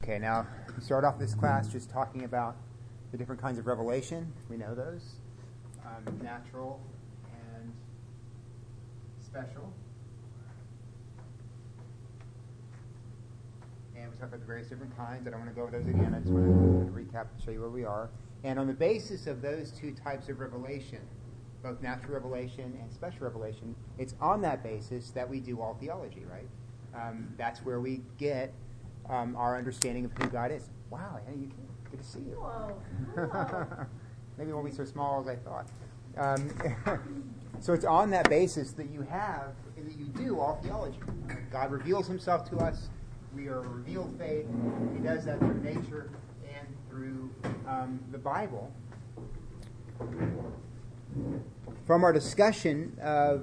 Okay, now we start off this class just talking about the different kinds of revelation. We know those. Natural and special. And we talked about the various different kinds. I don't want to go over those again. I just want to recap and show you where we are. And on the basis of those two types of revelation, both natural revelation and special revelation, it's on that basis that we do all theology, right? That's where we get our understanding of who God is. Wow, Anna, you can. Good to see you. Whoa. Maybe it won't be so small as I thought. So it's on that basis that you do all theology. God reveals himself to us. We are a revealed faith. He does that through nature and through the Bible. From our discussion of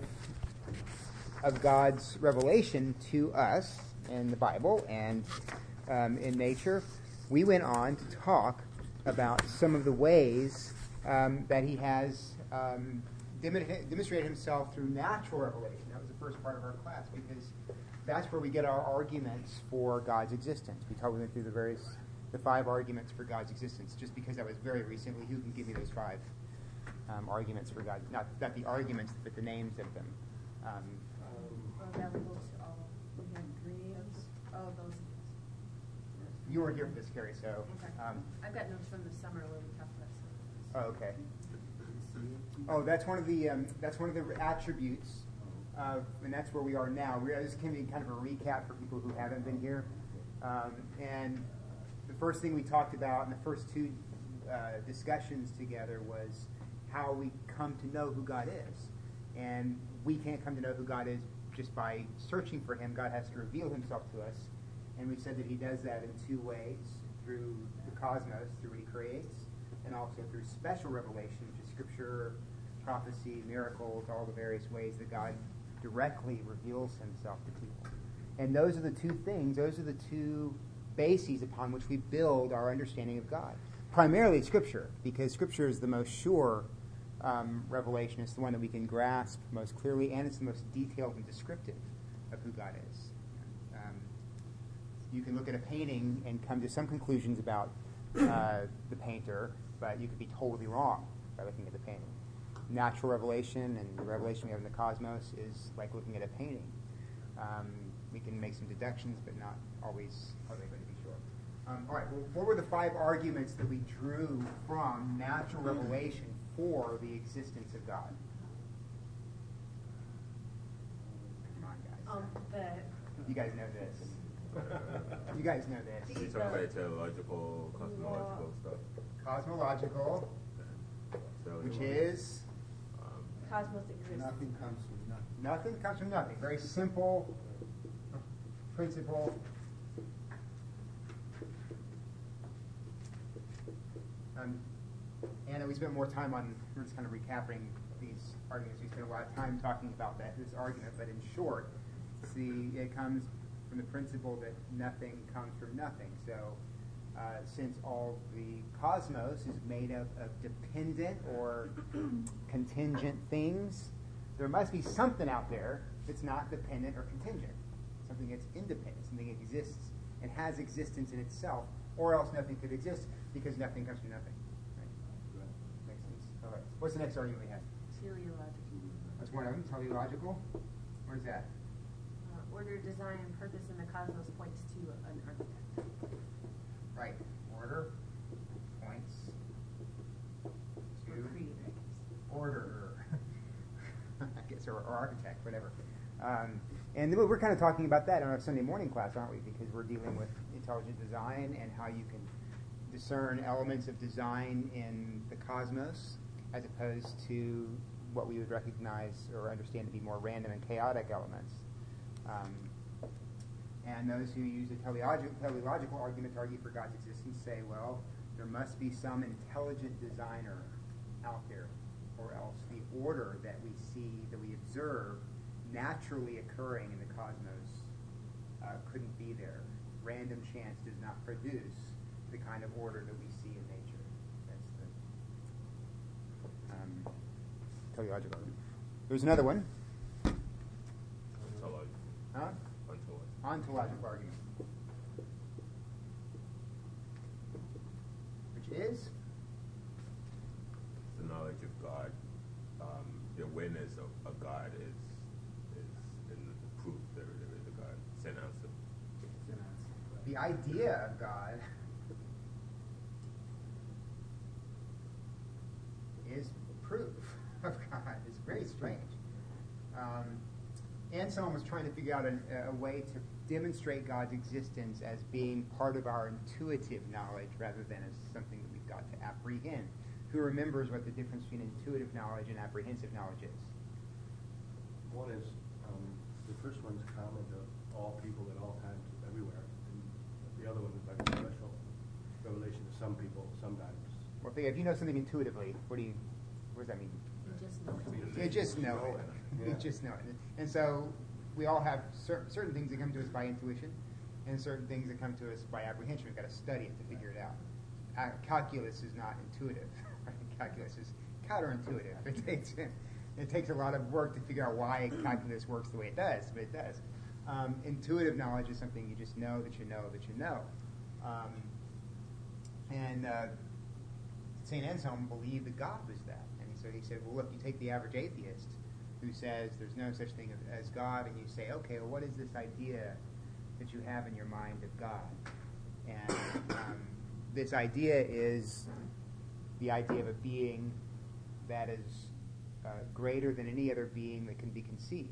God's revelation to us in the Bible and in nature, we went on to talk about some of the ways that he has demonstrated himself through natural revelation. That was the first part of our class, because that's where we get our arguments for God's existence. We went through the 5 arguments for God's existence. Just because that was very recently, who can give me those 5 arguments for God? Not the arguments, but the names of them. That we go to all. We had dreams. Oh, those. You weren't here for this, Carrie, so. Okay. I've got notes from the summer where we talked about some of this. Oh, okay. Oh, that's one of the attributes, and that's where we are now. This can be kind of a recap for people who haven't been here. And the first thing we talked about in the first 2 discussions together was how we come to know who God is. And we can't come to know who God is just by searching for him. God has to reveal himself to us. And we said that he does that in 2 ways: through the cosmos, through what he creates, and also through special revelation, which is scripture, prophecy, miracles, all the various ways that God directly reveals himself to people. And those are the 2 things, those are the 2 bases upon which we build our understanding of God. Primarily scripture, because scripture is the most sure revelation. It's the one that we can grasp most clearly, and it's the most detailed and descriptive of who God is. You can look at a painting and come to some conclusions about the painter, but you could be totally wrong by looking at the painting. Natural revelation and the revelation we have in the cosmos is like looking at a painting. We can make some deductions, but not always are they going to be sure. All right, well, what were the 5 arguments that we drew from natural revelation for the existence of God? Come on, guys. You guys know this. You guys know this. You talking about teleological, cosmological stuff. Cosmological, which is Cosmos exists. Nothing comes from nothing. nothing comes from nothing. Very simple principle. Anna, we spent more time we're just kind of recapping these arguments. We spent a lot of time talking about this argument, but in short, it comes from the principle that nothing comes from nothing. So, since all the cosmos is made up of dependent or contingent things, there must be something out there that's not dependent or contingent. Something that's independent, something that exists and has existence in itself, or else nothing could exist because nothing comes from nothing. Right? Makes sense. All right. What's the next argument we have? Teleological. That's one of them. Teleological. Where's that? Order, design, and purpose in the cosmos points to an architect. Right. Order points to Creator. order. I guess, or architect, whatever. And we're kind of talking about that in our Sunday morning class, aren't we? Because we're dealing with intelligent design and how you can discern elements of design in the cosmos as opposed to what we would recognize or understand to be more random and chaotic elements. And those who use a teleological argument to argue for God's existence say, well, there must be some intelligent designer out there, or else the order that we see, that we observe, naturally occurring in the cosmos couldn't be there. Random chance does not produce the kind of order that we see in nature. That's the teleological argument. There's another one. Huh? Ontological argument. is? The knowledge of God, the awareness of God is in the proof there is a God. Saint Anselm. The idea of God is proof of God. It's very strange. Anselm was trying to figure out a way to demonstrate God's existence as being part of our intuitive knowledge rather than as something that we've got to apprehend. Who remembers what the difference between intuitive knowledge and apprehensive knowledge is? One is, the first one's common to all people at all times, everywhere. And the other one is like a special revelation to some people, sometimes. Well, if you know something intuitively, what does that mean? You just know it. You just know it. Yeah. You just know it. And so we all have certain things that come to us by intuition and certain things that come to us by apprehension. We've got to study it to figure it out. Calculus is not intuitive. Calculus is counterintuitive. It takes a lot of work to figure out why calculus works the way it does, but it does. Intuitive knowledge is something you just know that you know that you know. And St. Anselm believed that God was that. And so he said, well, look, you take the average atheist who says there's no such thing as God, and you say, okay, well, what is this idea that you have in your mind of God? And this idea is the idea of a being that is greater than any other being that can be conceived.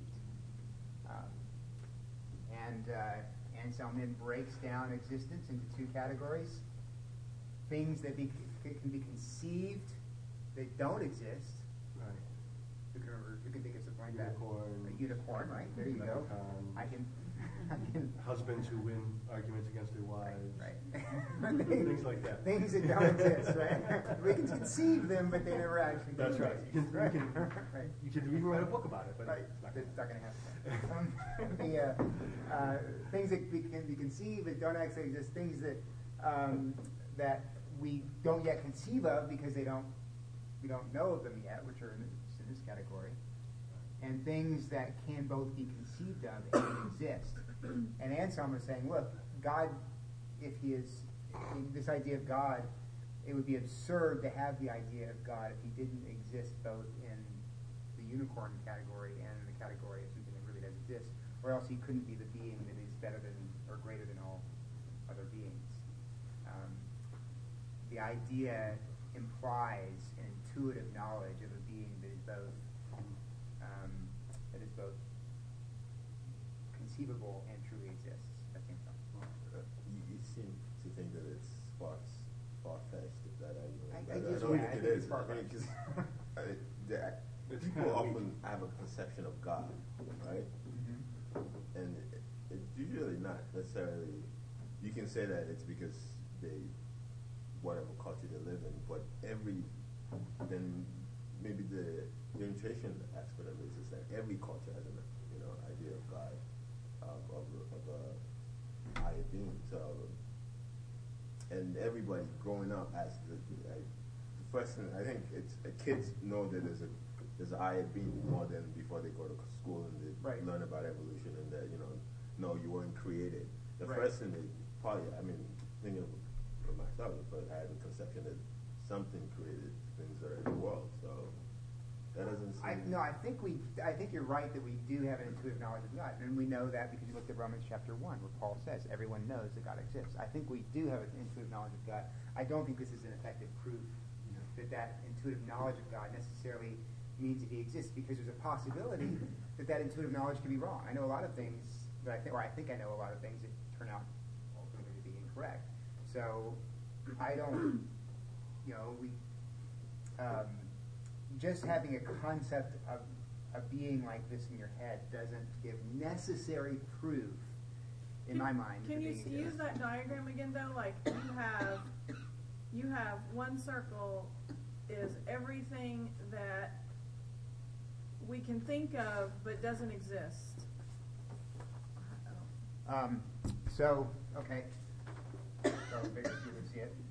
Anselm then breaks down existence into two categories. Things that can be conceived that don't exist. Right. Who can think of something like that? Unicorn. A unicorn, right? There you go. Leprechaun. I can. Husbands who win arguments against their wives. Right. Things like that. Things that don't exist, right? We can conceive them, but they never actually That's do right. exist. Right. Right. You could even write a book about it, but Right. it's not going to happen. It's not going to happen. Things that can be conceived that don't actually exist, things that that we don't yet conceive of because we don't know of them yet, which are in this category, and things that can both be conceived of and exist. And Anselm was saying, look, God, if he is this idea of God, it would be absurd to have the idea of God if he didn't exist both in the unicorn category and in the category of something that really does exist, or else he couldn't be the being that is better than or greater than all other beings. The idea implies an intuitive knowledge of a being that is both conceivable and truly exists. That's Anselm. You seem to think that it's far-fetched, if that I don't think think it it's is. far-fetched. Because It's people kinda often have a perception of God, right? Mm-hmm. And it's usually not necessarily. You can say that it's because whatever culture they live in, but then maybe the orientation aspect of it is that every culture has an idea of God, of a higher being. So, and everybody growing up as the first thing, I think it's kids know that there's a higher being more than before they go to school and they Right. learn about evolution and that no, you weren't created. The Right. first thing they probably, thinking of myself, but I had a conception that something created things that are in the world. So that doesn't seem. I think you're right that we do have an intuitive knowledge of God, and we know that because you looked at Romans chapter 1, where Paul says everyone knows that God exists. I think we do have an intuitive knowledge of God. I don't think this is an effective proof that intuitive knowledge of God necessarily means that He exists, because there's a possibility that intuitive knowledge could be wrong. I know a lot of things that I think I know a lot of things that turn out ultimately to be incorrect. So I don't, just having a concept of a being like this in your head doesn't give necessary proof, in my mind. Can that you being use exists. that diagram again, though? Like you have one circle is everything that we can think of but doesn't exist. Okay. So maybe you can see it.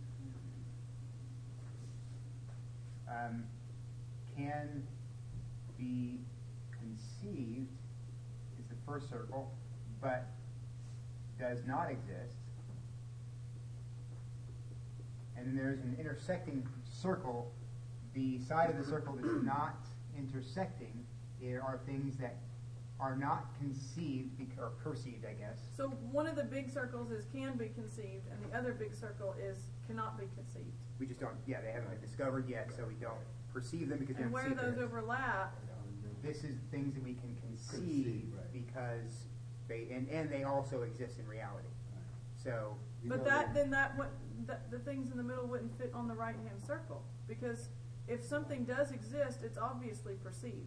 Can be conceived is the first circle, but does not exist. and then there's an intersecting circle. The side of the circle that's not intersecting are things that are not conceived or perceived, I guess. So one of the big circles is can be conceived, and the other big circle is cannot be conceived. We just don't, they haven't been discovered yet, so we don't perceive them because we And don't where see those them. overlap, This is things that we can conceive right. because and they also exist in reality. So, but the things in the middle wouldn't fit on the right-hand circle, because if something does exist, it's obviously perceived.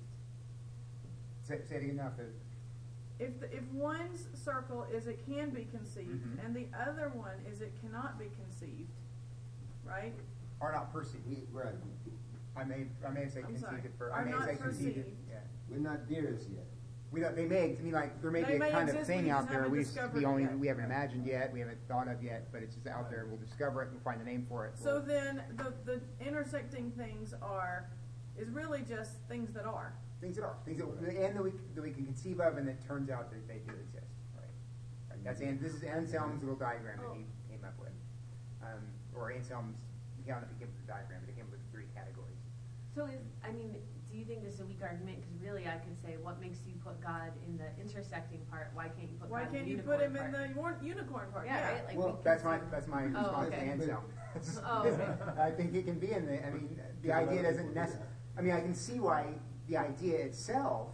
say it again now. If one's circle is it can be conceived, Mhm. and the other one is it cannot be conceived, right? Are not perceived. Right. I may say I'm conceived sorry. it first. Are I may not say conceived it. perceived. Yeah. We're not deers yet. We don't, they may, I mean, like, there may They be a may kind of exist, we thing just out there haven't we discovered it yet. we haven't imagined yet, we haven't thought of yet, but it's just out there. We'll discover it, we'll find the name for it. So then the intersecting things is really just things that are. Things that are, things that we can conceive of, and it turns out that they do exist. Right. This is Anselm's little diagram that he came up with, or Anselm's. I don't know if he came up with the diagram, but he came up with 3 categories. So do you think this is a weak argument? Because really, I could say, what makes you put God in the intersecting part? Why can't you put Why God can't in the you unicorn put him part? in the unicorn part? Yeah, right. Like Well, we that's can my see- response to okay. Anselm. Oh, okay. I think it can be in the. I mean, the idea doesn't necessarily. I mean, I can see why the idea itself.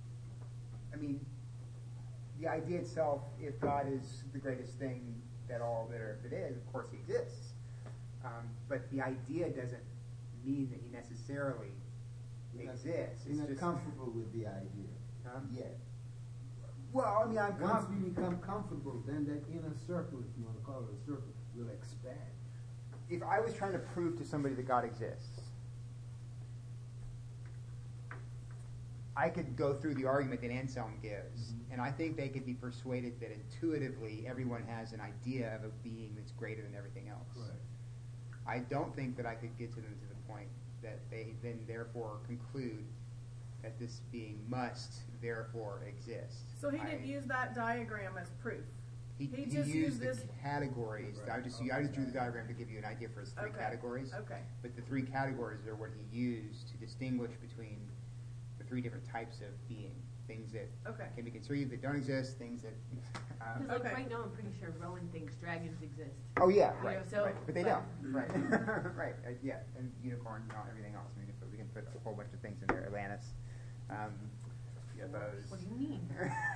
I mean, the idea itself, if God is the greatest thing that is, of course He exists. But the idea doesn't mean that He necessarily exists. We're It's not just comfortable with the idea yet. Well, I mean, I'm Once we become comfortable, then that inner circle, if you want to call it a circle, will expand. If I was trying to prove to somebody that God exists, I could go through the argument that Anselm gives, and I think they could be persuaded that intuitively everyone has an idea of a being that's greater than everything else. Right. I don't think that I could get to them to the point that they then therefore conclude that this being must therefore exist. So he didn't use that diagram as proof. He just used the this. categories. Right. I just drew the diagram to give you an idea for his 3 Okay. categories. Okay. But the 3 categories are what he used to distinguish between the 3 different types of being. Things that Okay. can be conceived that don't exist, things that... Because like Okay. right now, I'm pretty sure Rowan thinks dragons exist. oh yeah, You right, know, so- right. But they but- don't. Right. right. Yeah, and unicorn and everything else. I mean, we can put a whole bunch of things in there. Atlantis. UFOs. What do you mean?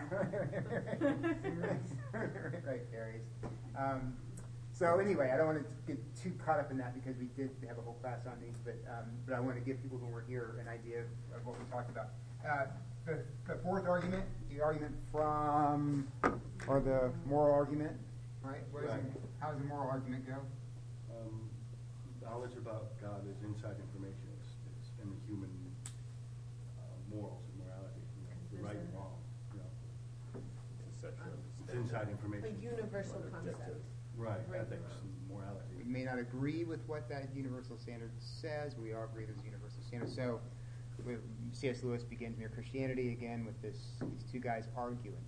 right, Aries. So anyway, I don't want to get too caught up in that because we did have a whole class on these, but I want to give people who were here an idea of what we talked about. The 4th argument, the argument from, or the moral argument, right? How does the moral argument go? Knowledge about God is inside information. It's in the human morals and morality. The right and wrong. It's inside information. A universal concept. Right, Right. ethics and morality. We may not agree with what that universal standard says, but we all agree there's a universal standard. So C.S. Lewis begins Mere Christianity again with these 2 guys arguing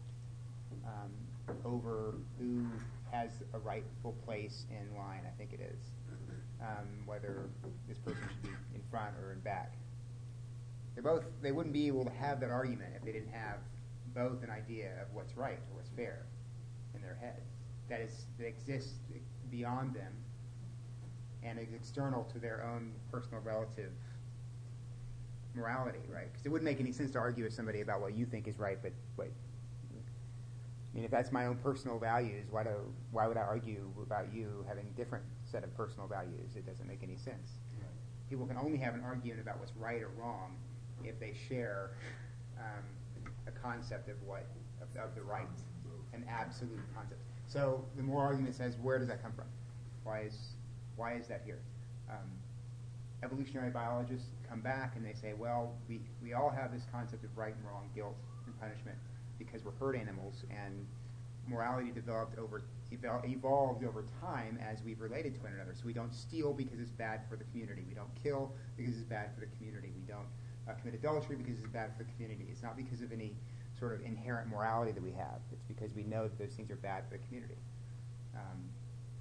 over who has a rightful place in line, I think it is. Whether this person should be in front or in back. They wouldn't be able to have that argument if they didn't have both an idea of what's right or what's fair in their head. That exists beyond them and is external to their own personal relative morality, right? Because it wouldn't make any sense to argue with somebody about what you think is right, but I mean, if that's my own personal values, why would I argue about you having a different set of personal values? It doesn't make any sense. Right. People can only have an argument about what's right or wrong if they share a concept of the right, an absolute concept. So the moral argument says, where does that come from? Why is that here? Evolutionary biologists come back and they say, well, we all have this concept of right and wrong, guilt and punishment, because we're herd animals, and morality evolved over time as we've related to one another. So we don't steal because it's bad for the community. We don't kill because it's bad for the community. We don't commit adultery because it's bad for the community. It's not because of any sort of inherent morality that we have. It's because we know that those things are bad for the community.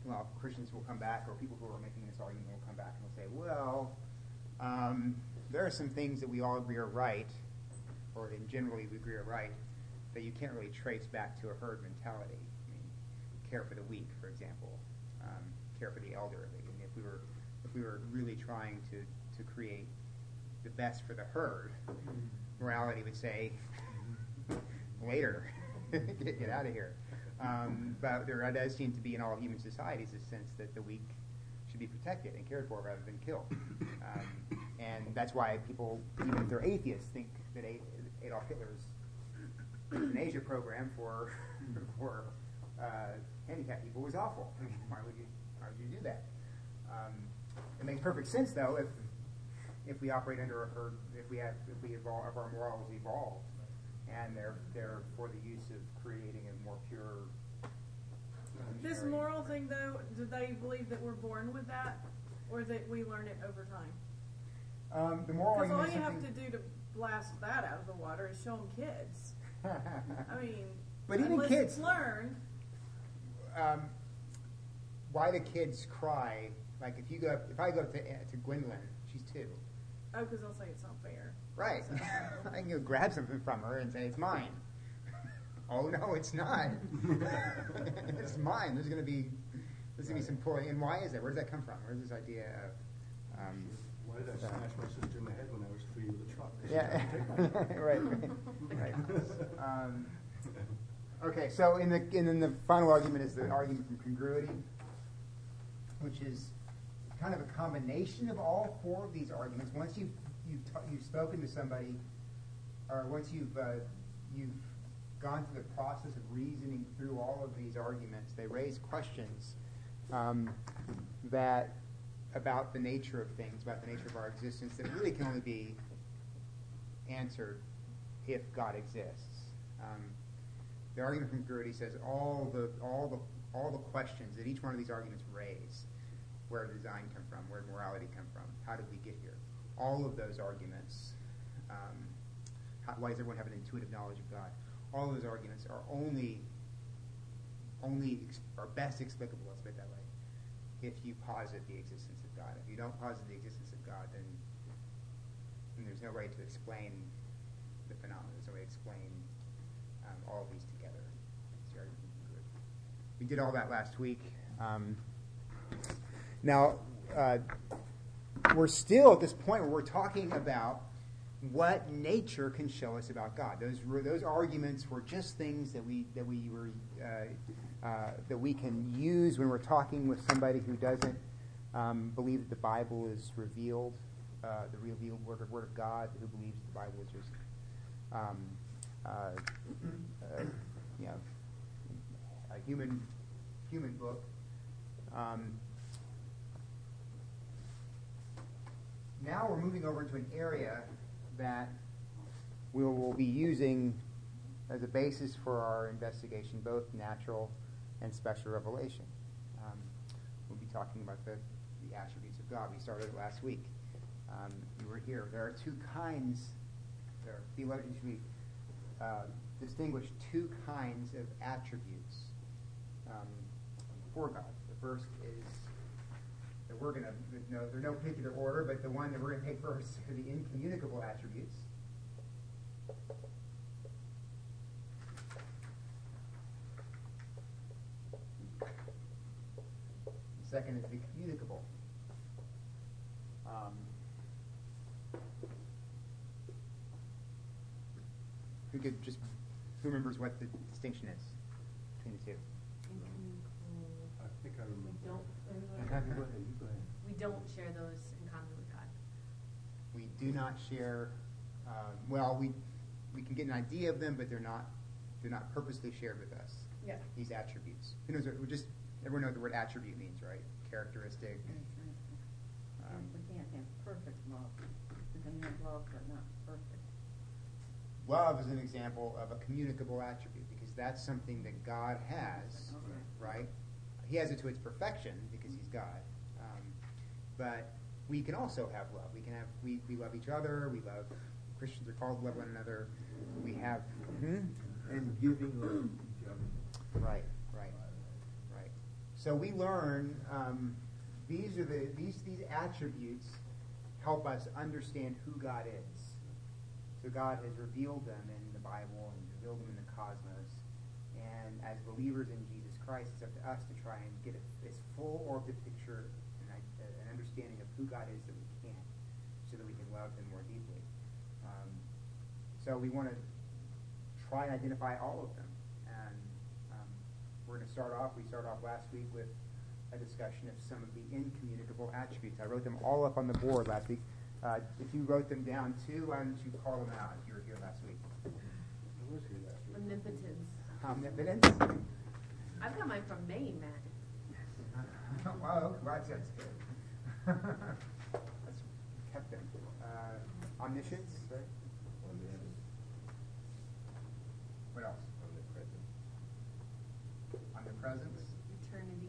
well, Christians will come back, or people who are making this argument will come back and will say, well, there are some things that we all agree are right, or generally we agree are right, that you can't really trace back to a herd mentality. I mean, care for the weak, for example, care for the elderly. And if we were really trying to create the best for the herd, morality would say, later, get out of here. But there does seem to be in all human societies a sense that the weak should be protected and cared for rather than killed. And that's why people, even if they're atheists, think that Adolf Hitler's euthanasia program for handicapped people was awful. Why would you do that? It makes perfect sense, though, if we operate under a herd, if our morals evolved, and they're for the use of creating a more pure. This moral thing, though, do they believe that we're born with that, or that we learn it over time? The moral Because all argument you is have something- to do to blast that out of the water is show them kids. I mean, But even unless kids it's learned. Why do kids cry? Like if I go up to Gwendolyn, she's 2. Oh, because they'll say it's not fair. Right. I can go grab something from her and say it's mine. Oh no, it's not. It's mine. There's going to be some pulling. And why is that? Where does that come from? Where's this idea of? Why did I smash my sister in the head when I was 3 with a truck? Yeah. Right. Okay. So and then the final argument is the argument from congruity, which is kind of a combination of all 4 of these arguments. Once you've spoken to somebody, or once you've gone through the process of reasoning through all of these arguments, they raise questions that about the nature of things, about the nature of our existence, that really can only be answered if God exists. The argument from congruity says all the questions that each one of these arguments raise. Where did design come from? Where did morality come from? How did we get here? All of those arguments. Why does everyone have an intuitive knowledge of God? All of those arguments are only are best explicable, let's put it that way, if you posit the existence of God. If you don't posit the existence of God, then there's no way to explain the phenomena. There's no way to explain all of these together. We did all that last week. Now, we're still at this point where we're talking about what nature can show us about God. Those arguments were just things that we can use when we're talking with somebody who doesn't believe that the Bible is revealed, the revealed Word of God, who believes the Bible is just a human book. Now we're moving over into an area that we will be using as a basis for our investigation, both natural and special revelation. We'll be talking about the attributes of God. We started it last week. You were here. There are 2 kinds. Theologians usually distinguish 2 kinds of attributes for God. The first is that we're going to, there's no particular order, but the one that we're going to take first are the incommunicable attributes. The second is the communicable. Who remembers what the distinction is between the 2? I think I remember. We don't share those in common with God. We do not share. We can get an idea of them, but they're not purposely shared with us. Yeah. These attributes. Who knows? Everyone knows what the word attribute means, right? Characteristic. We can't have perfect love. We can have love, but not perfect. Love is an example of a communicable attribute because that's something that God has, right? He has it to its perfection because He's God. But we can also have love. We love each other. We love. Christians are called to love one another. We have. And giving love to each other. Right. So we learn these attributes help us understand who God is. So God has revealed them in the Bible and revealed them in the cosmos. And as believers in Jesus Christ, it's up to us to try and get as full orbed picture and an understanding of who God is that we can, so that we can love Him more deeply. So we want to try and identify all of them. And we're going to start off. We started off last week with a discussion of some of the incommunicable attributes. I wrote them all up on the board last week. If you wrote them down too, why don't you call them out if you were here last week? Who was here last week? Omnipotence. Omnipotence? I've got mine from Maine, Matt. Wow, that's good. That's kept them. Omniscience, right? What else? Omnipresence. Eternity.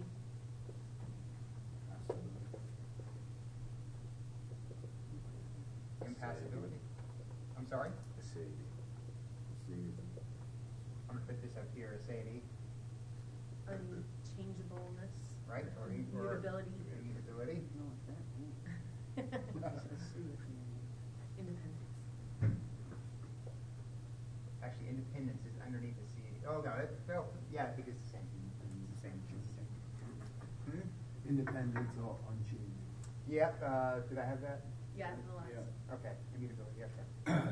Impassibility. I'm sorry? Acidity. I'm going to put this up here, aseity, Unchangeableness. right? Or Immutability. Immutability. know what that means. Let's see if you- Independence. Actually, independence is underneath aseity. Oh, no, yeah, I think it's the same. It's the same. It's the same. Independence or unchanging. Yeah, did I have that? Yeah, the last. Okay, immutability, okay.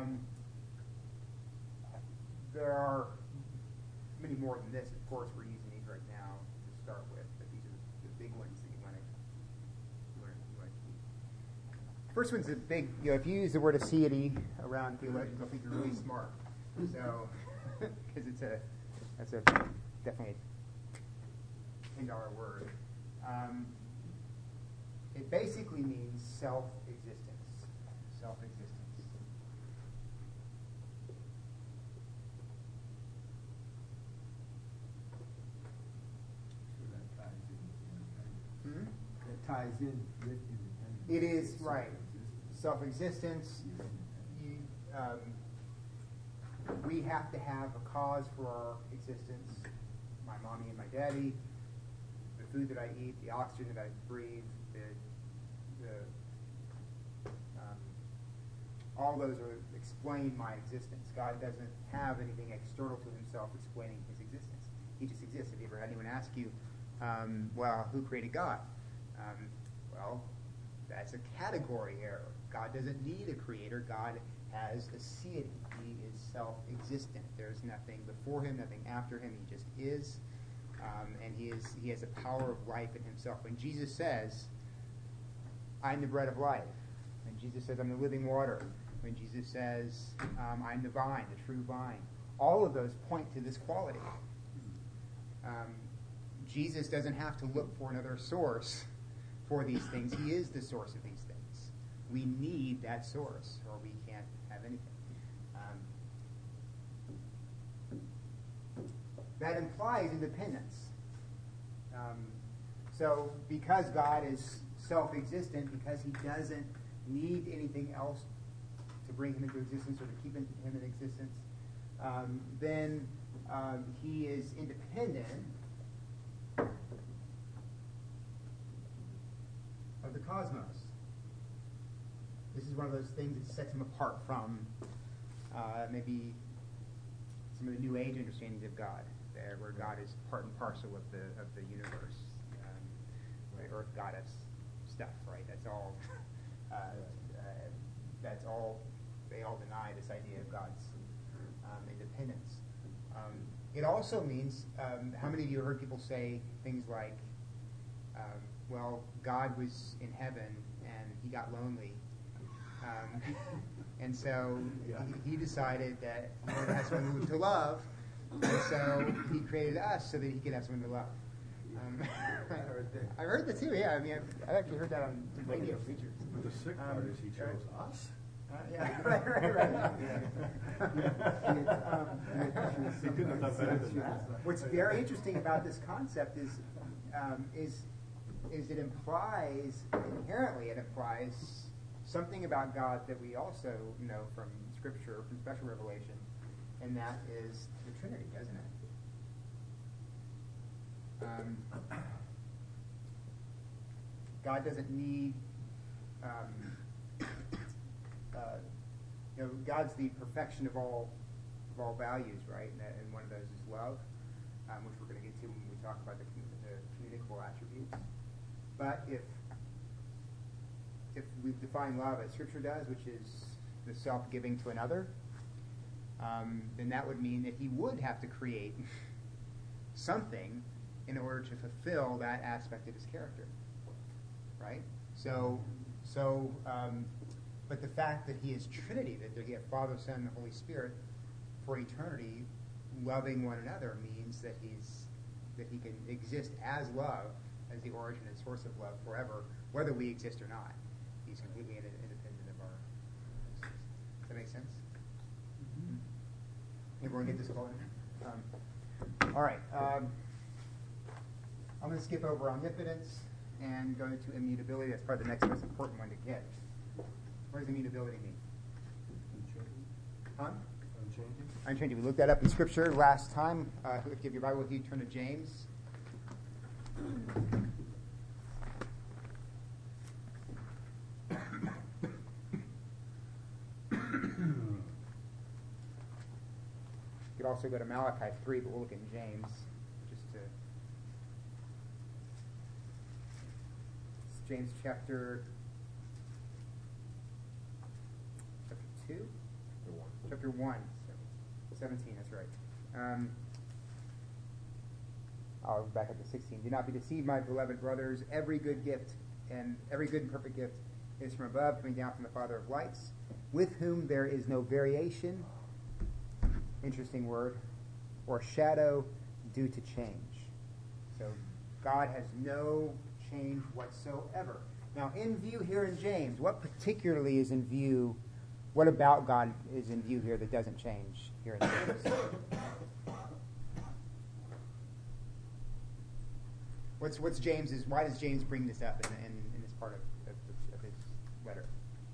There are many more than this. Of course, we're using these right now to start with, but these are the big ones that you want to keep. First one's a big, if you use the word aseity around theologians, they'll think you're really smart. So, because that's definitely a $10 word. It basically means self-existence. Self-existence. So that ties in with independence. Hmm? That ties in with independence. It is, right. Self-existence. Self-existence. We have to have a cause for our existence. My mommy and my daddy, the food that I eat, the oxygen that I breathe, all those explain my existence. God doesn't have anything external to Himself explaining His existence. He just exists. Have you ever had anyone ask you, well, who created God? Well, that's a category error. God doesn't need a creator. God has aseity. He is self-existent. There's nothing before Him, nothing after Him. He just is. And he has a power of life in Himself. When Jesus says, I'm the bread of life, when Jesus says, I'm the living water, when Jesus says, I'm the vine, the true vine, all of those point to this quality. Jesus doesn't have to look for another source for these things. He is the source of these things. We need that source, or we can't have anything. That implies independence. So because God is self-existent, because He doesn't need anything else to bring Him into existence or to keep him in existence, then He is independent of the cosmos. This is one of those things that sets Him apart from maybe some of the New Age understandings of God, where God is part and parcel of the universe. The Earth goddess stuff, right? That's all. That's all. They all deny this idea of God's independence. It also means, how many of you have heard people say things like, well, God was in heaven and He got lonely. And so he decided that he wanted to have someone to love, and so He created us so that He could have someone to love. I heard that too, yeah. I mean, I've actually heard that on radio preachers. But the sick part is He chose us. Yeah, right. He couldn't have done better than that. What's very interesting about this concept is it implies, inherently it implies something about God that we also know from Scripture, from special revelation, and that is the Trinity, doesn't it? God doesn't need, God's the perfection of all values, right? And one of those is love, which we're going to get to when we talk about the communicable attributes. But if we define love as Scripture does, which is the self-giving to another, then that would mean that he would have to create something in order to fulfill that aspect of his character, right? But the fact that he is Trinity, that he has Father, Son, and the Holy Spirit for eternity, loving one another, means that he can exist as love, as the origin and source of love forever, whether we exist or not. He's completely independent of our existence. Does that make sense? Mm-hmm. Everyone get this going? All right. I'm going to skip over omnipotence and go into immutability. That's probably the next most important one to get. What does immutability mean? Huh? Unchanging. Unchanging. We looked that up in Scripture last time. If you have your Bible with you, turn to James. You could also go to Malachi 3, but we'll look in James just to. It's James chapter 2? Chapter 1. 17, that's right. I'll back up to 16. Do not be deceived, my beloved brothers. Every good gift and every good and perfect gift is from above, coming down from the Father of lights, with whom there is no variation, interesting word, or shadow due to change. So God has no change whatsoever. Now, in view here in James, what particularly is in view, what about God is in view here that doesn't change here in James? What's James's? Why does James bring this up in this part of his letter?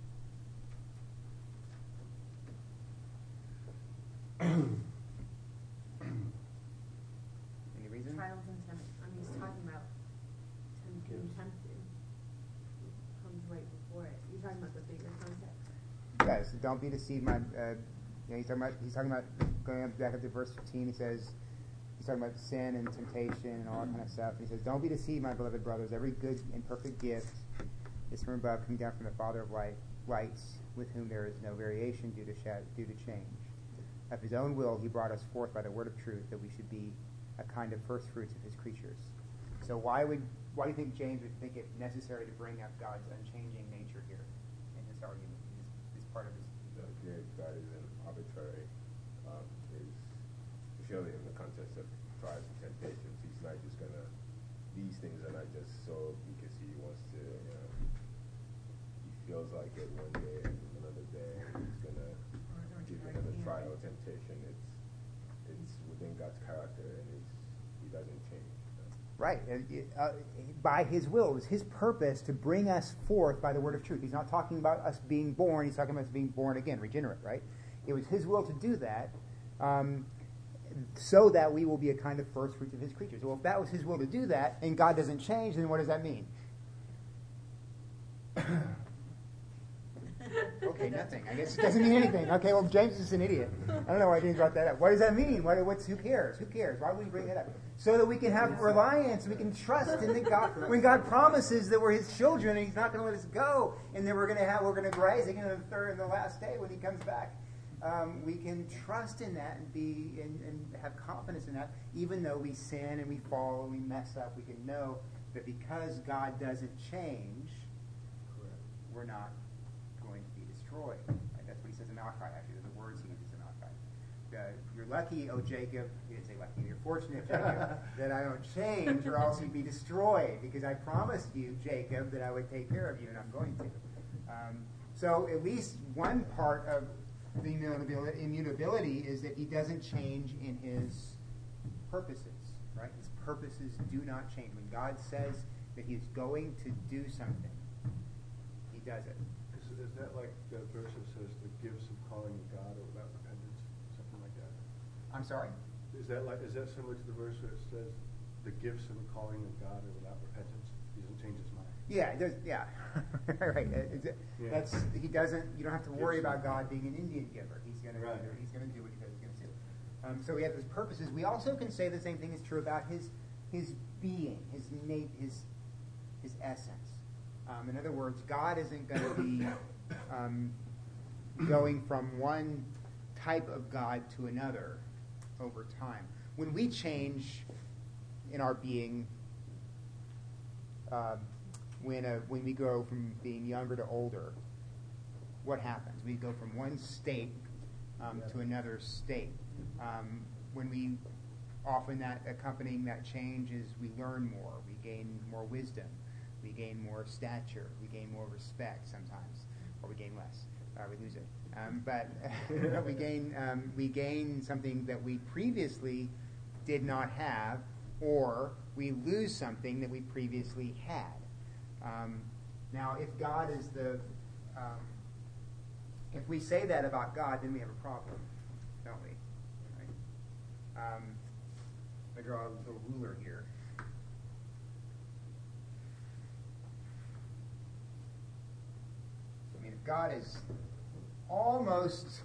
Any reason? Trials and he's talking about being tempted. Comes right before it. You're talking about the bigger context. Yes. Don't be deceived. He's talking about going back up to verse 15. He's talking about sin and temptation and all that kind of stuff. And he says, "Don't be deceived, my beloved brothers. Every good and perfect gift is from above, coming down from the Father of lights, with whom there is no variation due to change. Of his own will, he brought us forth by the word of truth, that we should be a kind of first fruits of his creatures." So why do you think James would think it necessary to bring up God's unchanging nature here in this argument? This part of his. God isn't arbitrary. Is surely in the context of trials and temptations. He's not just gonna. These things are not just so because he wants to. He feels like it one day and another day he's gonna give another trial or temptation. It's within God's character and he doesn't change. Right. By his will. It was his purpose to bring us forth by the word of truth. He's not talking about us being born. He's talking about us being born again, regenerate, right? It was his will to do that so that we will be a kind of first fruits of his creatures. Well, if that was his will to do that and God doesn't change, then what does that mean? Okay, nothing. I guess it doesn't mean anything. Okay, well, James is an idiot. I don't know why James brought that up. What does that mean? Who cares? Who cares? Why would he bring that up? So that we can have reliance, we can trust in that God. When God promises that we're His children, and He's not going to let us go, and then we're going to rise again on the third and the last day when He comes back. We can trust in that and have confidence in that, even though we sin and we fall and we mess up. We can know that because God doesn't change, we're not going to be destroyed. Right? That's what he says in Malachi. Actually, they're the words he uses in Malachi. You're lucky, O Jacob. He didn't say lucky. You're fortunate, Jacob, that I don't change, or else you'd be destroyed. Because I promised you, Jacob, that I would take care of you, and I'm going to. So at least one part of the immutability is that he doesn't change in his purposes. Right? His purposes do not change. When God says that he is going to do something, he does it. Is that like the verse that says the gifts of calling to God or without repentance, something like that? I'm sorry? Is that similar to the verse where it says the gifts and calling of God are without repentance, he doesn't change his mind. Yeah, it does, yeah. Right. Yeah. That's, he doesn't, you don't have to worry Gives about them. God being an Indian giver. He's gonna Right. he's gonna do what he says he's gonna do. So we have his purposes. We also can say the same thing is true about his being, his essence. In other words, God isn't going to be going from one type of God to another over time. When we change in our being, when we go from being younger to older, what happens? We go from one state to another state. When we often that accompanying that change is we learn more, we gain more wisdom, we gain more stature, we gain more respect sometimes, or we gain less, we lose it. But we gain something that we previously did not have, or we lose something that we previously had. Now, if God is if we say that about God, then we have a problem, don't we? Right? I draw a little ruler here. I mean, if God is almost,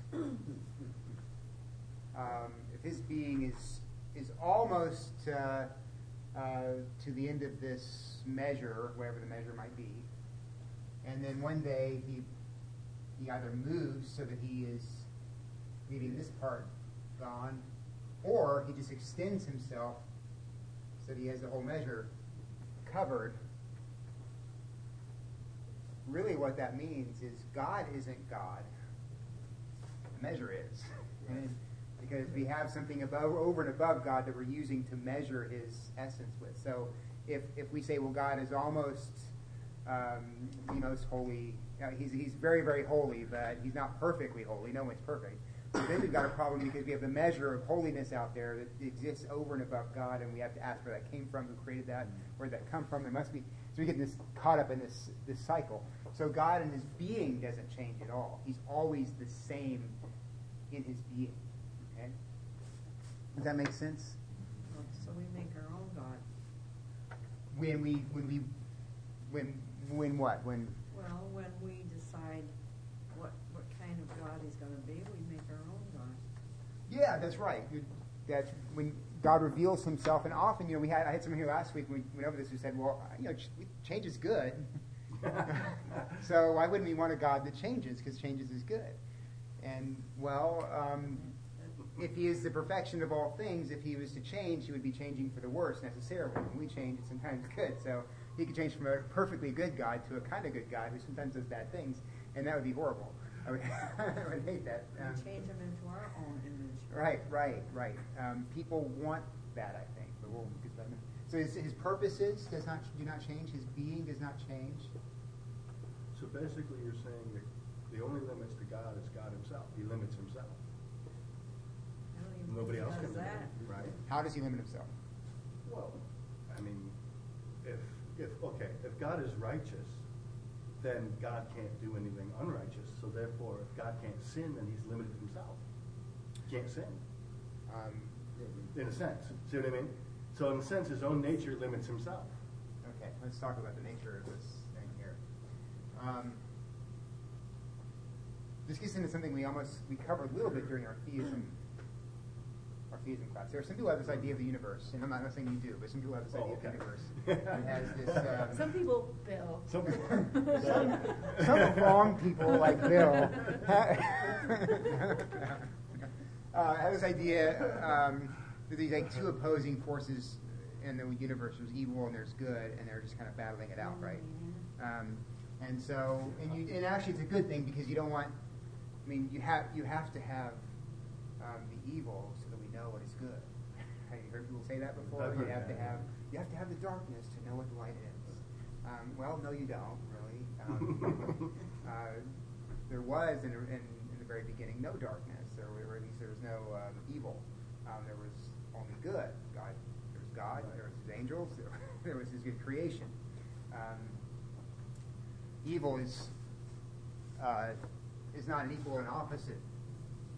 if his being is almost to the end of this measure, whatever the measure might be, and then one day he either moves so that he is leaving this part gone, or he just extends himself so that he has the whole measure covered. Really what that means is God isn't God. The measure is. And because we have something over and above God that we're using to measure his essence with. So if we say, well, God is almost the most holy, he's very, very holy, but he's not perfectly holy. No one's perfect. But then we've got a problem because we have the measure of holiness out there that exists over and above God, and we have to ask where that came from, who created that, where did that come from. There must be. So we get caught up in this cycle. So God in his being doesn't change at all. He's always the same in his being. Okay? Does that make sense? So we make our own God. When what? When Well, when we decide what kind of God he's going to be, we make our own God. Yeah, that's right. That's when God reveals himself, and often, I had someone here last week when we went over this who said, well, change is good. So why wouldn't we want a God that changes? Because changes is good. And, well, if he is the perfection of all things, if he was to change, he would be changing for the worse necessarily. When we change, it's sometimes good. So he could change from a perfectly good God to a kind of good God who sometimes does bad things, and that would be horrible. I would hate that. We change him into our own image. Right. People want that, I think. But we'll get to that in a minute. So his purposes do not change. His being does not change. So basically you're saying that the only limits to God is God himself. He limits himself. I don't even Nobody think else he can does limit that. him, right? How does he limit himself? Well, I mean, if God is righteous, then God can't do anything unrighteous. So therefore, if God can't sin, then he's limited himself. He can't sin. In a sense. See what I mean? So in a sense, his own nature limits himself. Okay, let's talk about the nature of this thing here. This gets into something we covered a little bit during our theism class. There are some people who have this idea of the universe, and I'm not saying you do, but some people have this idea of the universe. It has this. Some people, Bill. Some wrong people like Bill have this idea that these two opposing forces in the universe. There's evil and there's good, and they're just kind of battling it out, right? And actually, it's a good thing because you don't want. I mean, you have to have the evil so that we know what is good. Have you heard people say that before? I've heard You have that. to have the darkness to know what the light is. Well, no, you don't really. There was in the very beginning no darkness, or at least there was no evil. There was only good. There was God. There was his angels. There was his good creation. Evil is not an equal and opposite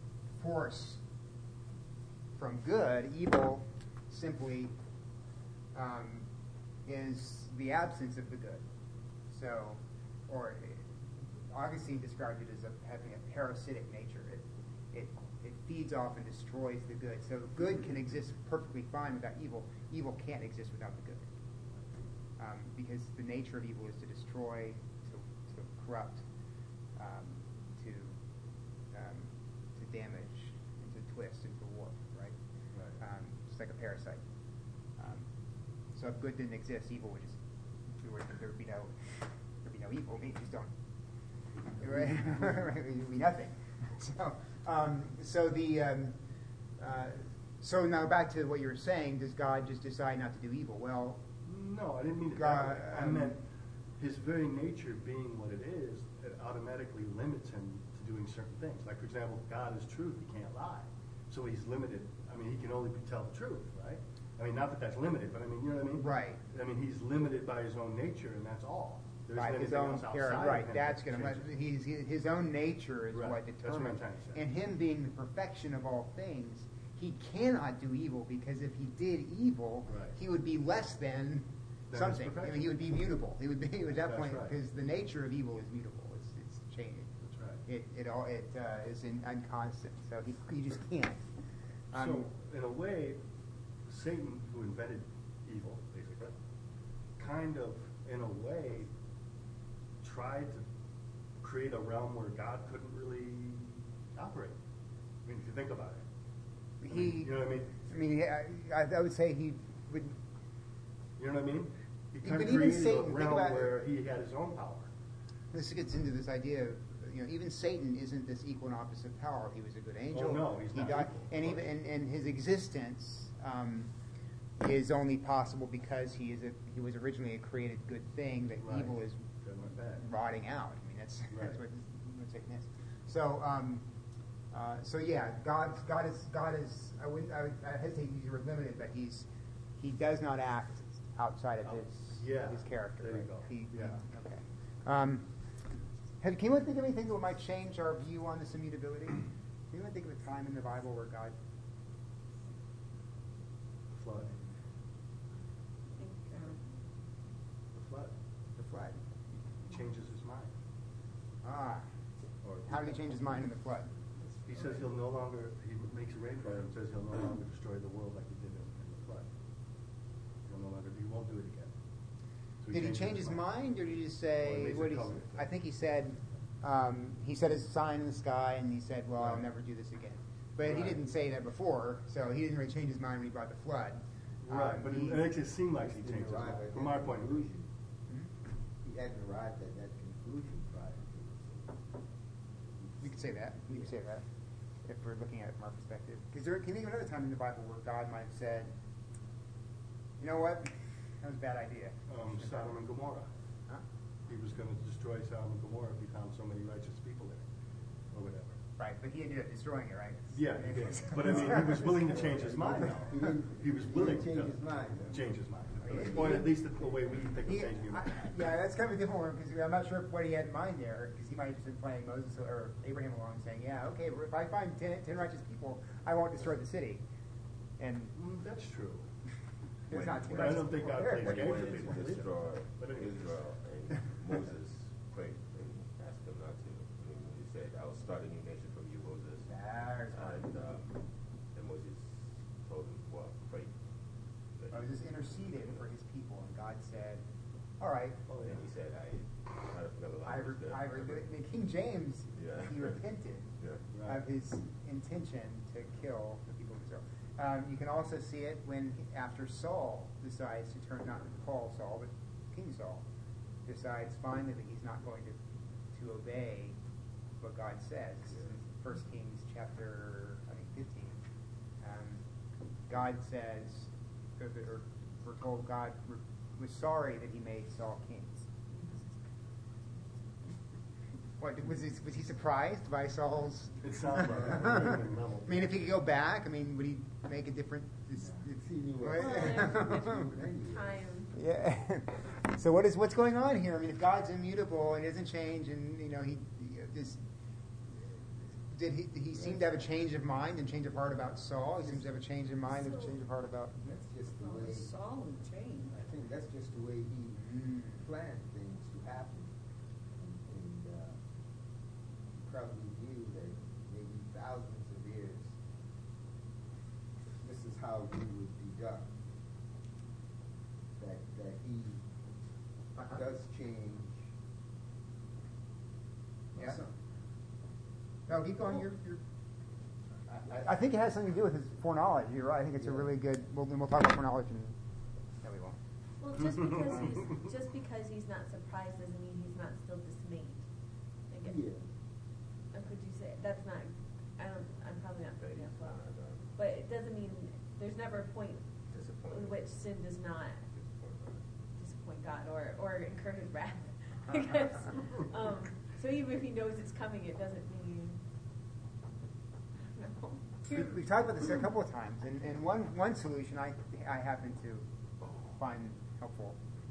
force from good. Evil simply is the absence of the good. So, or Augustine described it as having a parasitic nature. It feeds off and destroys the good. So good can exist perfectly fine without evil. Evil can't exist without the good. Because the nature of evil is to destroy, to corrupt, to damage, and to twist, and to warp, right? Just like a parasite. So if good didn't exist, evil would just there would be no evil. We just don't. Right? It would be nothing. So now back to what you were saying. Does God just decide not to do evil? Well, no, I didn't mean it that way. I meant his very nature being what it is, it automatically limits him to doing certain things. Like, for example, God is truth; he can't lie, so he's limited. I mean, he can only tell the truth, right? I mean, not that that's limited, but I mean, you know what I mean? Right. I mean, he's limited by his own nature, and that's all. There's by his own character, right? That's going to. His own nature is what determines. That's what I'm trying to say. And him being the perfection of all things, he cannot do evil, because if he did evil, he would be less than something. I mean, he would be mutable. He would be at that point, because the nature of evil is mutable. It's changing. That's right. It is unconstant. So he just can't. So in a way, Satan, who invented evil, basically, kind of, in a way, tried to create a realm where God couldn't really operate. I mean, if you think about it. You know what I mean? I would say he would. You know what I mean? He kind of even created Satan, a realm where he had his own power. This gets into this idea of, even Satan isn't this equal and opposite power. He was a good angel. Oh no, he's not. Died, equal, and his existence is only possible because he was originally a created good thing. That evil is rotting out. I mean, that's what Satan is. So yeah, God is. I hesitate to use the word limited, but he does not act outside of his character. There you go. Okay. Can you think of anything that might change our view on this immutability? Can you think of a time in the Bible where God? The flood. I think, The flood. The flood. He changes his mind. How did he change his mind in the flood? He says he makes a rainfall and says he'll no longer destroy the world like he did in the flood. He won't do it again. So Did he change his mind, or did he just say? I think he said his sign in the sky, and he said, "Well, I'll never do this again." But he didn't say that before, so he didn't really change his mind when he brought the flood. Right, but it makes it seem like he changed his mind, from our point of view. He hadn't arrived at that conclusion prior to it. You could say that. You could say that if we're looking at it from our perspective. Can you think of another time in the Bible where God might have said, "You know what? That was a bad idea." Sodom and Gomorrah. Huh? He was going to destroy Sodom and Gomorrah if he found so many righteous people there, or whatever. Right, but he ended up destroying it, right? Yeah, he did. But I mean, he was willing to change his mind now. He was willing to change his mind. change his mind. Or at least the way we think of changing your mind. Yeah, that's kind of a different one, because I'm not sure what he had in mind there, because he might have just been playing Moses or Abraham along, saying, "Yeah, okay, if I find 10 righteous people, I won't destroy the city." And That's true. there's not 10 But I righteous don't think people God there. plays When he games wanted with to people. destroy But anyway. Israel, and Moses prayed and asked him not to. And he said, "I'll start a new nation from you, Moses." And Moses told him, "Well, pray." Moses interceded for his people, and God said, "All right." And he said, I forgot the language. In King James, Yeah. he repented Yeah. of his intention to kill the people of Israel. You can also see it when, after Saul decides to turn, not Paul Saul, but King Saul, decides finally that he's not going to obey what God says. This is in 1 Kings chapter, 15. God says, or we're told God was sorry that he made Saul king. What, was he surprised by Saul's? It sounds like that. I mean, if he could go back, would he make a different? Time. Yeah. So what's going on here? If God's immutable and doesn't change, and did he seem to have a change of mind and change of heart about Saul? He seems to have a change of mind and a change of heart about. That's just the way. Saul would change. I think that's just the way he planned things to happen, and probably knew that maybe thousands of years, this is how he would be done. That he does change. Yeah. Some. No, keep going. I think it has something to do with his foreknowledge. You're right. I think it's a really good. We'll talk about foreknowledge and. No, we won't. Well, just because he's not surprised doesn't mean he's not still dismayed. Like, Yeah. could you say that's not? I'm probably not putting it well, but it doesn't mean there's never a point in which sin does not disappoint God or incur His wrath. Because, so even if He knows it's coming, it doesn't mean. No. We've talked about this a couple of times, and one solution I happen to find helpful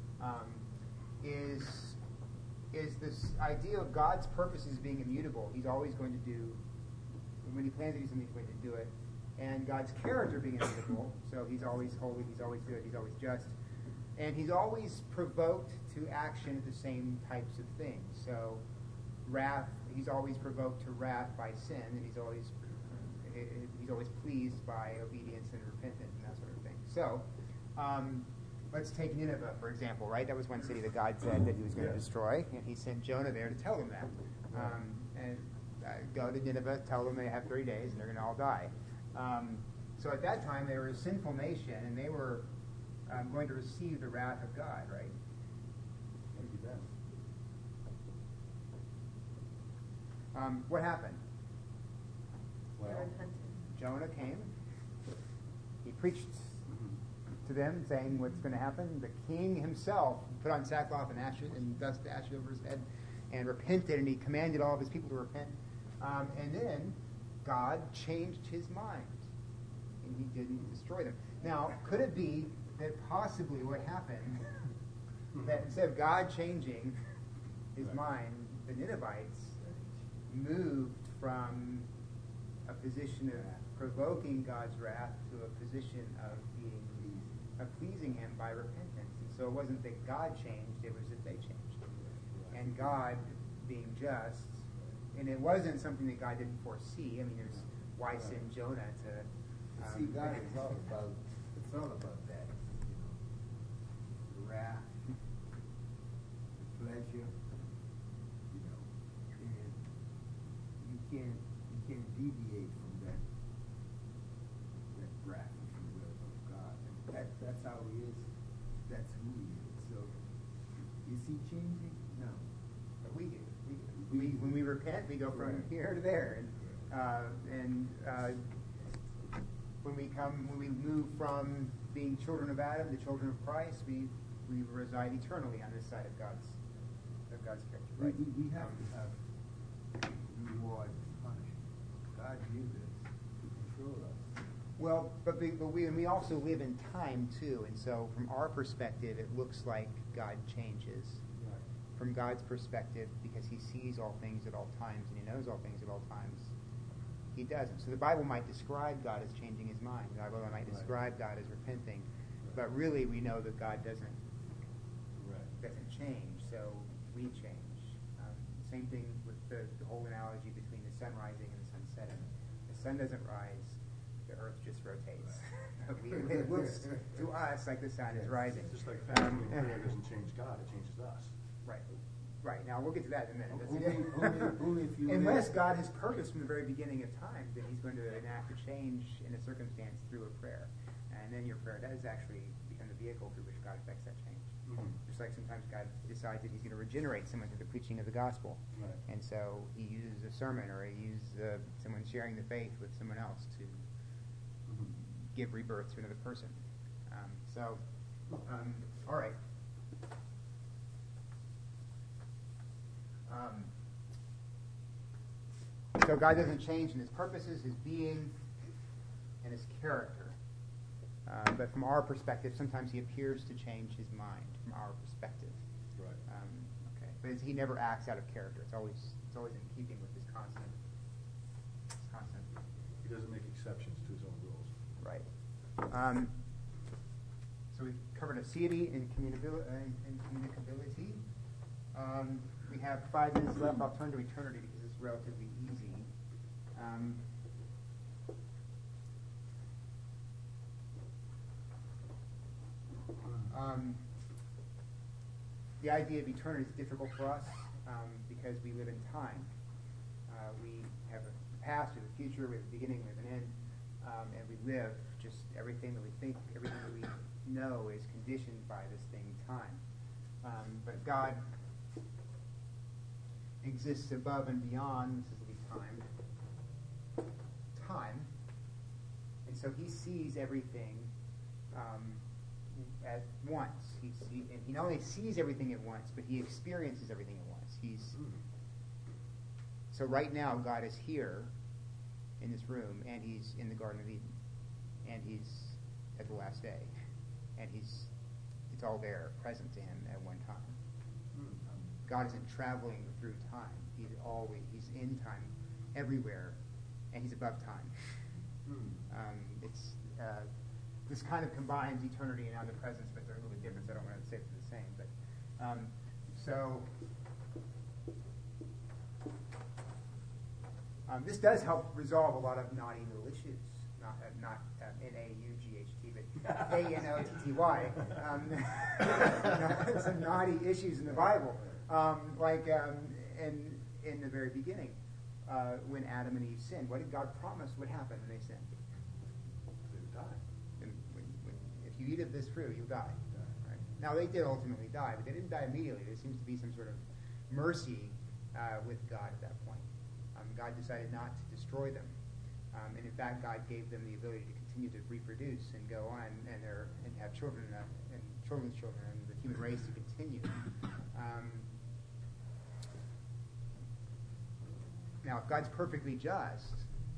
is this idea of God's purposes being immutable. He's always going to do, when He plans to do something, He's going to do it. And God's character being immutable, so He's always holy, He's always good, He's always just. And He's always provoked to action the same types of things. So wrath, He's always provoked to wrath by sin, and He's always pleased by obedience and repentance and that sort of thing. So, let's take Nineveh, for example, right? That was one city that God said that He was going to destroy, and He sent Jonah there to tell them that. Go to Nineveh, tell them they have 3 days, and they're going to all die. So at that time, they were a sinful nation, and they were going to receive the wrath of God, right? Maybe then. What happened? They're Well, repentant. Jonah came. He preached to them, saying what's going to happen. The king himself put on sackcloth and ashes and dust to ashes over his head and repented, and he commanded all of his people to repent. And then God changed His mind, and He didn't destroy them. Now, could it be that possibly what happened, that instead of God changing His mind, the Ninevites moved from a position of provoking God's wrath to a position of pleasing Him by repentance? And so it wasn't that God changed, it was that they changed. And God, being just, and it wasn't something that God didn't foresee. I mean, there's why send Jonah to. See, God is all about. It's all about that. The wrath, the pleasure. And you can't deviate from that wrath, if you will, of God. And that's how He is. That's who He is. So, is He changing? No. But we do. When we repent, we go from here to there, and when we move from being children of Adam to children of Christ, we reside eternally on this side of God's character. Right? We have to have reward and punishment. God knew this to control us. Well, but we also live in time too, and so from our perspective, it looks like God changes. From God's perspective, because He sees all things at all times and He knows all things at all times, He doesn't. So the Bible might describe God as changing His mind. The Bible might describe God as repenting, but really we know that God doesn't change. So we change. Same thing with the whole analogy between the sun rising and the sun setting. The sun doesn't rise; the earth just rotates. It looks to us like the sun is rising. just like family prayer doesn't change God, it changes us. Right. Now we'll get to that in a minute. Only if you Unless God has purposed from the very beginning of time that He's going to enact a change in a circumstance through a prayer, and then your prayer does actually become the vehicle through which God affects that change. Just like sometimes God decides that He's going to regenerate someone through the preaching of the gospel, and so He uses a sermon or He uses someone sharing the faith with someone else to give rebirth to another person. All right. So God doesn't change in His purposes, His being, and His character. But from our perspective, sometimes He appears to change His mind from our perspective. Right. Okay. But He never acts out of character. It's always in keeping with His constant He doesn't make exceptions to his own rules. Right. So we've covered aseity and communicability. We have 5 minutes left. I'll turn to eternity because it's relatively easy. The idea of eternity is difficult for us because we live in time. We have a past, we have a future, we have a beginning, we have an end, and we live just everything that we think, everything that we know is conditioned by this thing, time. But God exists above and beyond, this is the time, and so he sees everything at once. And he not only sees everything at once, but he experiences everything at once. So right now, God is here in this room, and he's in the Garden of Eden, and he's at the last day, and it's all there, present to him at one time. God isn't traveling through time. He's in time, everywhere, and he's above time. This kind of combines eternity and omnipresence, but they're a little bit different, so I don't want to say they're the same. But this does help resolve a lot of knotty little issues, not N-A-U-G-H-T, but A-N-O-T-T-Y. Some knotty issues in the Bible, like in the very beginning, when Adam and Eve sinned. What did God promise would happen when they sinned? They would die. If you eat of this fruit, you'll die. Right? Now, they did ultimately die, but they didn't die immediately. There seems to be some sort of mercy with God at that point. God decided not to destroy them. And in fact, God gave them the ability to continue to reproduce and go on and have children and children's children and the human race to continue. Now, if God's perfectly just,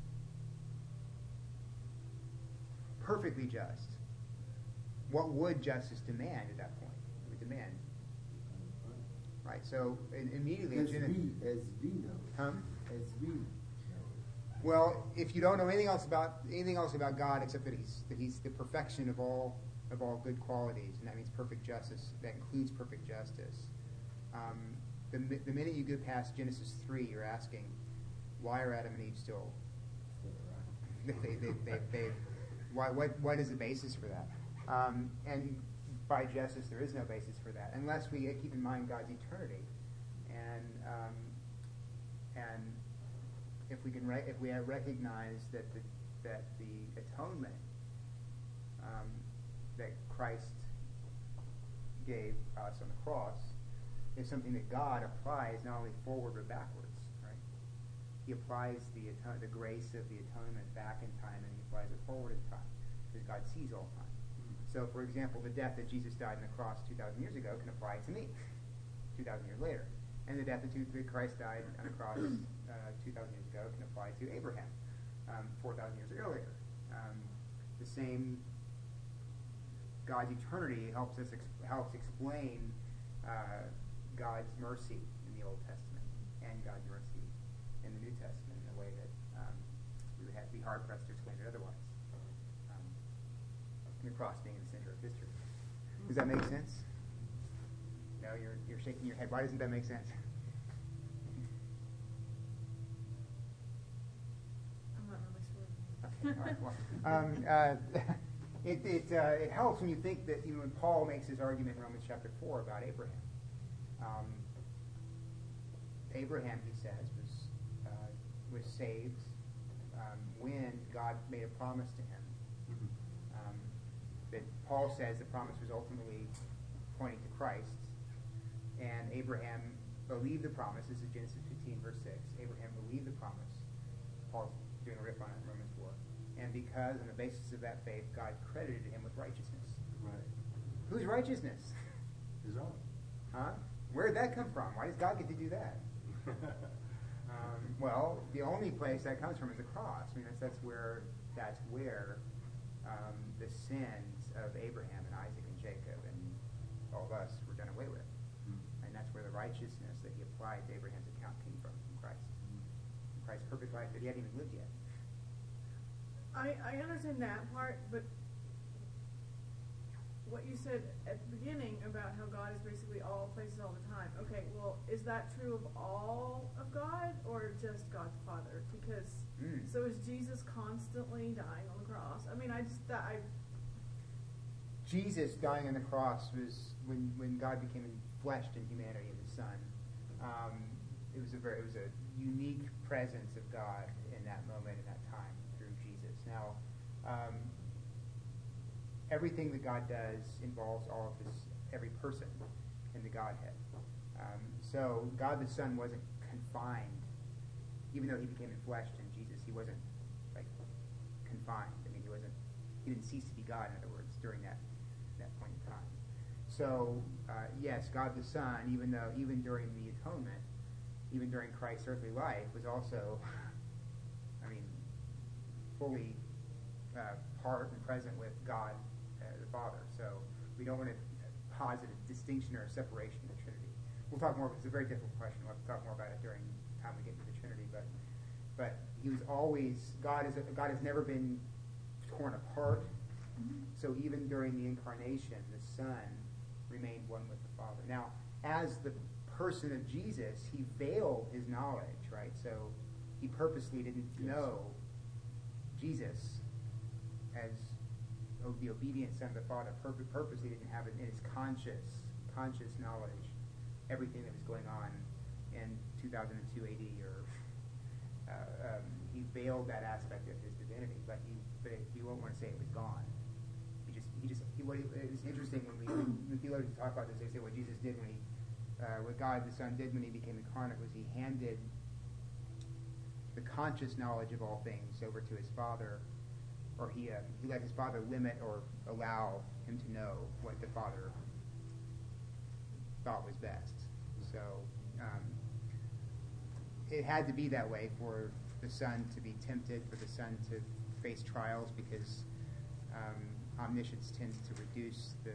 what would justice demand at that point? It would demand, right? So immediately, As we know. Huh? As we know. Well, if you don't know anything else about God except that he's the perfection of all good qualities, and that means perfect justice. That includes perfect justice. The minute you go past Genesis 3, you're asking, why are Adam and Eve still? What is the basis for that? And by justice, there is no basis for that unless we keep in mind God's eternity, and if we recognize that the atonement that Christ gave us on the cross is something that God applies not only forward but backwards. Right? He applies the grace of the atonement back in time, and he applies it forward in time because God sees all time. So, for example, the death that Jesus died on the cross 2,000 years ago can apply to me 2,000 years later. And the death that Christ died on the cross 2,000 years ago can apply to Abraham 4,000 years earlier. The same God's eternity helps explain God's mercy in the Old Testament and God's mercy in the New Testament in a way that we would have to be hard-pressed to explain it otherwise. The cross being in the center of history. Does that make sense? No, you're shaking your head. Why doesn't that make sense? I'm not really sure. Okay, all right, well, it helps when you think that when Paul makes his argument in Romans chapter 4 about Abraham. Abraham, he says, was saved when God made a promise to him. That Paul says the promise was ultimately pointing to Christ, and Abraham believed the promise. This is Genesis 15, verse 6. Abraham believed the promise. Paul's doing a riff on it in Romans 4. And because, on the basis of that faith, God credited him with righteousness. Right. Whose righteousness? His own. Huh? Where did that come from? Why does God get to do that? Well, the only place that comes from is the cross. I mean, that's where the sins of Abraham and Isaac and Jacob and all of us were done away with. And that's where the righteousness that he applied to Abraham's account came from Christ. Christ's perfect life that he hadn't even lived yet. I understand that part, but what you said at the beginning about how God is basically all places all the time. Okay, well, is that true of all of God or just God the Father? Because so is Jesus constantly dying on the cross? I mean, Jesus dying on the cross was when God became fleshed in humanity in the Son. It was a unique presence of God in that moment, in that time, through Jesus. Now, everything that God does involves every person in the Godhead. So God the Son wasn't confined, even though he became enfleshed in Jesus. He wasn't confined. I mean, he didn't cease to be God, in other words, during that point in time. So yes, God the Son, even during the atonement, even during Christ's earthly life, was also, fully part and present with God the Father. So we don't want to posit a distinction or a separation in the Trinity. We'll talk more. It's a very difficult question. We'll have to talk more about it during the time we get into the Trinity. But he was always God has never been torn apart. So even during the incarnation, the Son remained one with the Father. Now, as the person of Jesus, he veiled his knowledge, right? So he purposely didn't know Jesus as the obedient Son of the Father. Purposely didn't have it in his conscious knowledge, everything that was going on in 2002 AD, or he veiled that aspect of his divinity, but he won't want to say it was gone. It was interesting when theologians talk about this. They say what Jesus did what God the Son did when he became incarnate was he handed the conscious knowledge of all things over to his Father, or he let his Father limit or allow him to know what the Father thought was best. So it had to be that way for the Son to be tempted, for the Son to face trials, because omniscience tends to reduce the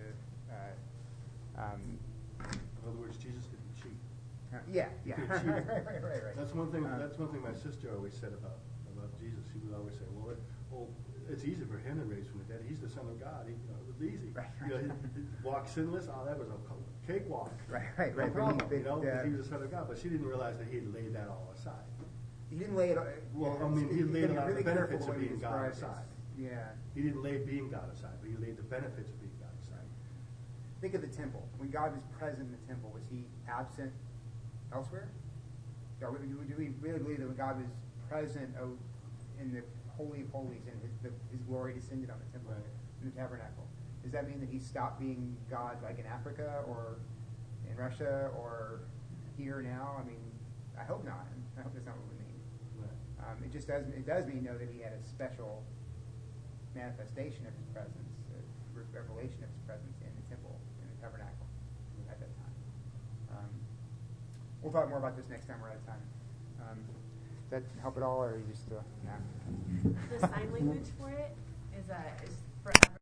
in other words, Jesus didn't cheat. Yeah. Right. That's one thing my sister always said about Jesus. She would always say, well, it's easy for him to raise from the dead. He's the Son of God. It was easy. Right. He walk sinless. Oh, that was a cakewalk. Right. No problem. He was the Son of God. But she didn't realize that he had laid that all aside. He didn't lay it. Well, he laid a lot of the benefits of being God describes aside. Yeah. He didn't lay being God aside, but he laid the benefits of being God aside. Think of the temple. When God was present in the temple, was he absent elsewhere? Do we really believe that when God was present in the Holy of Holies and his glory descended on the temple, in the tabernacle, does that mean that he stopped being God, like in Africa or in Russia or here now? I mean, I hope not. I hope that's not what we mean. Right. It does mean, though, that he had a special manifestation of his presence, a revelation of his presence in the temple, in the tabernacle at that time. We'll talk more about this next time we're out of time. Does that help at all, or are you just nah? The sign language for it is